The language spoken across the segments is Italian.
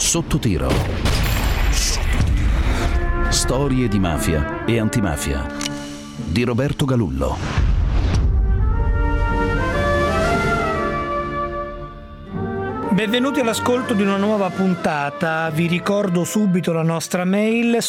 Sotto tiro. Storie di mafia e antimafia di Roberto Galullo. Benvenuti all'ascolto di una nuova puntata. Vi ricordo subito la nostra mail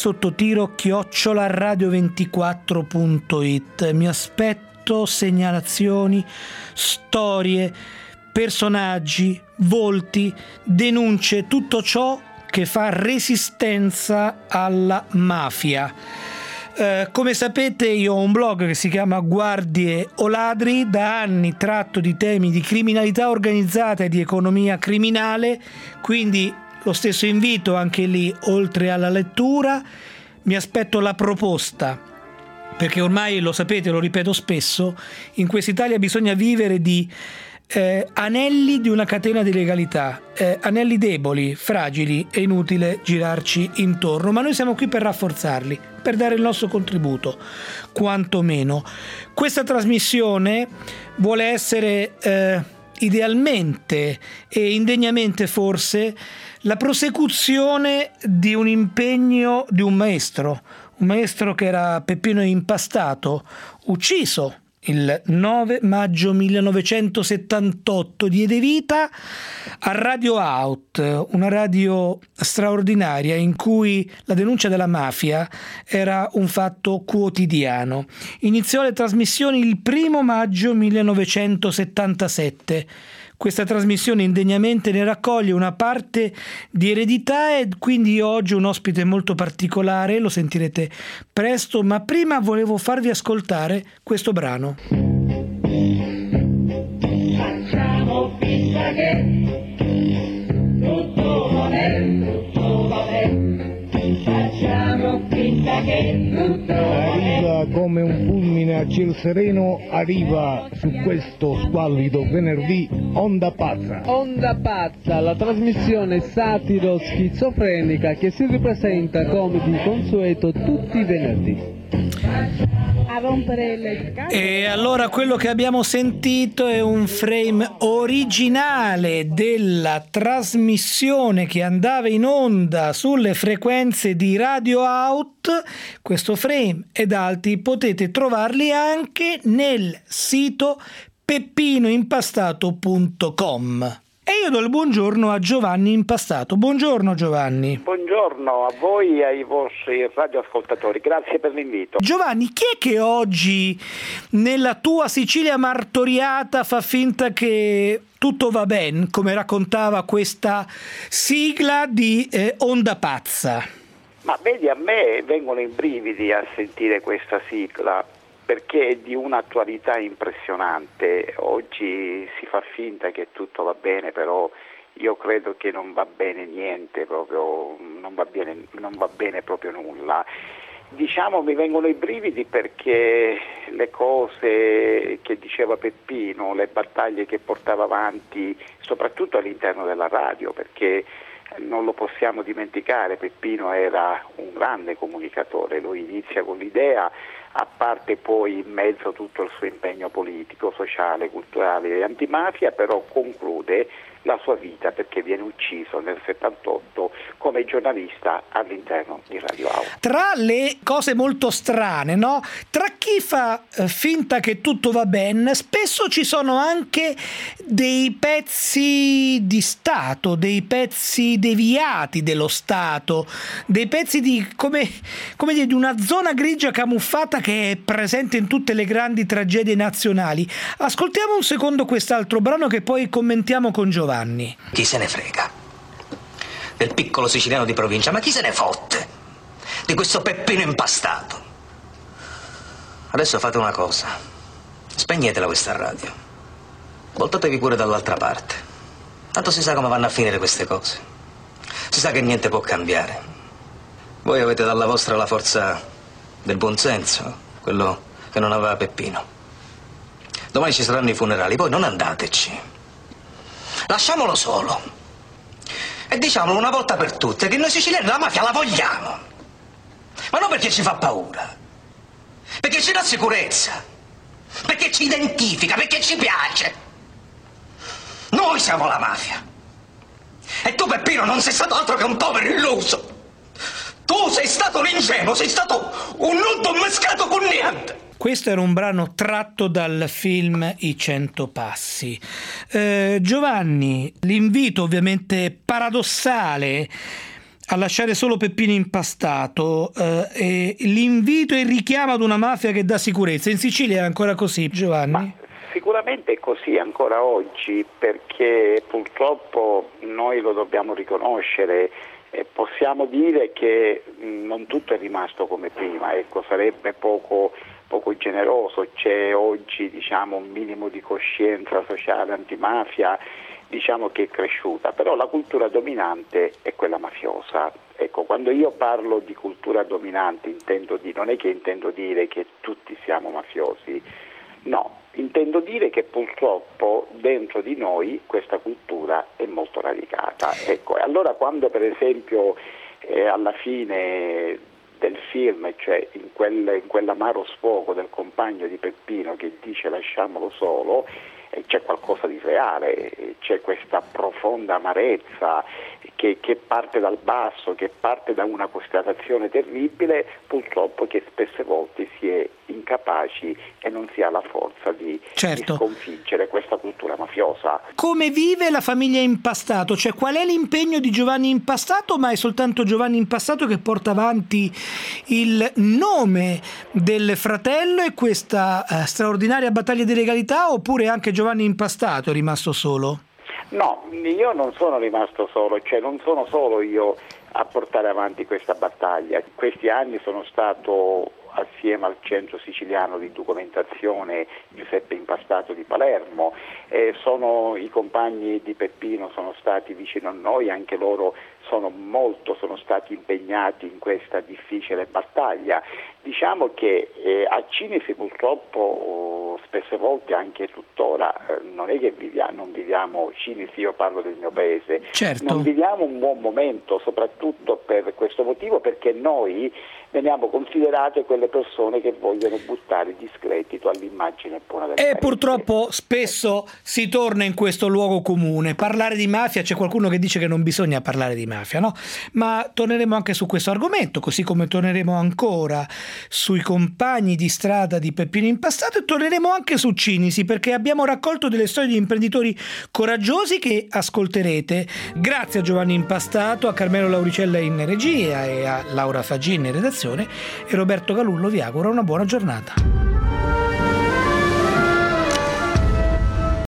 sottotiro@radio24.it. Mi aspetto segnalazioni, storie, personaggi, volti, denunce, tutto ciò che fa resistenza alla mafia. Come sapete, io ho un blog che si chiama Guardie o Ladri. Da anni tratto di temi di criminalità organizzata e di economia criminale, quindi lo stesso invito anche lì, oltre alla lettura, mi aspetto la proposta, perché ormai lo sapete, lo ripeto spesso, in quest'Italia bisogna vivere di anelli di una catena di legalità, anelli deboli, fragili, è inutile girarci intorno, ma noi siamo qui per rafforzarli, per dare il nostro contributo, quantomeno. Questa trasmissione vuole essere idealmente e indegnamente forse la prosecuzione di un impegno di un maestro che era Peppino Impastato, ucciso il 9 maggio 1978, diede vita a Radio Out, una radio straordinaria in cui la denuncia della mafia era un fatto quotidiano. Iniziò le trasmissioni il 1 maggio 1977. Questa trasmissione indegnamente ne raccoglie una parte di eredità e quindi oggi un ospite molto particolare, lo sentirete presto, ma prima volevo farvi ascoltare questo brano. Facciamo finta che tutto va bene, tutto va bene. Facciamo finta che tutto va bene. Arriva come un fulmine a ciel sereno, arriva su questo squallido venerdì Onda Pazza. Onda Pazza, la trasmissione satiro-schizofrenica che si ripresenta come di consueto tutti i venerdì. A rompere le scale. E allora quello che abbiamo sentito è un frame originale della trasmissione che andava in onda sulle frequenze di Radio Out. Questo frame ed altri potete trovarli anche nel sito peppinoimpastato.com. E io do il buongiorno a Giovanni Impastato. Buongiorno Giovanni. Buongiorno a voi e ai vostri radioascoltatori, grazie per l'invito. Giovanni, chi è che oggi nella tua Sicilia martoriata fa finta che tutto va bene, come raccontava questa sigla di Onda Pazza? Ma vedi, a me vengono i brividi a sentire questa sigla, perché è di un'attualità impressionante. Oggi si fa finta che tutto va bene, però io credo che non va bene niente, proprio non va bene proprio nulla. Diciamo, mi vengono i brividi perché le cose che diceva Peppino, le battaglie che portava avanti, soprattutto all'interno della radio, perché non lo possiamo dimenticare, Peppino era un grande comunicatore, lui inizia con l'idea, a parte poi in mezzo tutto il suo impegno politico, sociale, culturale e antimafia, però conclude la sua vita perché viene ucciso nel 78 come giornalista all'interno di Radio Out. Tra le cose molto strane, no? Tra chi fa finta che tutto va bene, spesso ci sono anche dei pezzi di Stato, dei pezzi deviati dello Stato, dei pezzi di come dire, di una zona grigia camuffata che è presente in tutte le grandi tragedie nazionali. Ascoltiamo un secondo quest'altro brano che poi commentiamo con Giovanni. Chi se ne frega del piccolo siciliano di provincia, ma chi se ne fotte di questo Peppino Impastato? Adesso fate una cosa, spegnetela questa radio, voltatevi pure dall'altra parte, tanto si sa come vanno a finire queste cose, si sa che niente può cambiare. Voi avete dalla vostra la forza del buonsenso, quello che non aveva Peppino. Domani ci saranno i funerali, voi non andateci, lasciamolo solo e diciamolo una volta per tutte che noi siciliani la mafia la vogliamo, ma non perché ci fa paura, perché ci dà sicurezza, perché ci identifica, perché ci piace. Noi siamo la mafia E tu, Peppino, non sei stato altro che un povero illuso. Tu sei stato un ingenuo, sei stato un nudo mescato con niente. Questo era un brano tratto dal film I 100 passi. Giovanni, l'invito ovviamente paradossale a lasciare solo Peppino Impastato, l'invito e il richiamo ad una mafia che dà sicurezza. In Sicilia è ancora così, Giovanni? Ma sicuramente è così ancora oggi, perché purtroppo noi lo dobbiamo riconoscere. Possiamo dire che non tutto è rimasto come prima, ecco, sarebbe poco generoso. C'è oggi, diciamo, un minimo di coscienza sociale antimafia, diciamo, che è cresciuta, però la cultura dominante è quella mafiosa. Ecco, quando io parlo di cultura dominante non è che intendo dire che tutti siamo mafiosi, no, intendo dire che purtroppo dentro di noi questa cultura è molto radicata. Ecco, e allora quando per esempio alla fine del film, cioè in quell'amaro sfogo del compagno di Peppino che dice lasciamolo solo, c'è qualcosa di reale, c'è questa profonda amarezza che parte dal basso, che parte da una constatazione terribile, purtroppo, che spesse volte si è incapaci e non si ha la forza di sconfiggere questa cultura mafiosa. Come vive la famiglia Impastato? Cioè, qual è l'impegno di Giovanni Impastato? Ma è soltanto Giovanni Impastato che porta avanti il nome del fratello e questa straordinaria battaglia di legalità, oppure anche Giovanni Impastato è rimasto solo? No, io non sono rimasto solo, cioè non sono solo io a portare avanti questa battaglia. Questi anni sono stato assieme al Centro Siciliano di Documentazione Giuseppe Impastato di Palermo, i compagni di Peppino sono stati vicino a noi, anche loro sono stati impegnati in questa difficile battaglia. Diciamo che a Cinisi purtroppo spesse volte, anche tuttora, non è che non viviamo Cinisi, io parlo del mio paese, non viviamo un buon momento, soprattutto per questo motivo, perché noi veniamo considerate quelle persone che vogliono buttare discredito all'immagine buona del paese. E purtroppo spesso si torna in questo luogo comune. Parlare di mafia, c'è qualcuno che dice che non bisogna parlare di mafia, no? Ma torneremo anche su questo argomento, così come torneremo ancora sui compagni di strada di Peppino Impastato, e torneremo anche su Cinisi, perché abbiamo raccolto delle storie di imprenditori coraggiosi che ascolterete. Grazie a Giovanni Impastato, a Carmelo Lauricella in regia e a Laura Faggin in redazione, e Roberto Galullo vi augura una buona giornata.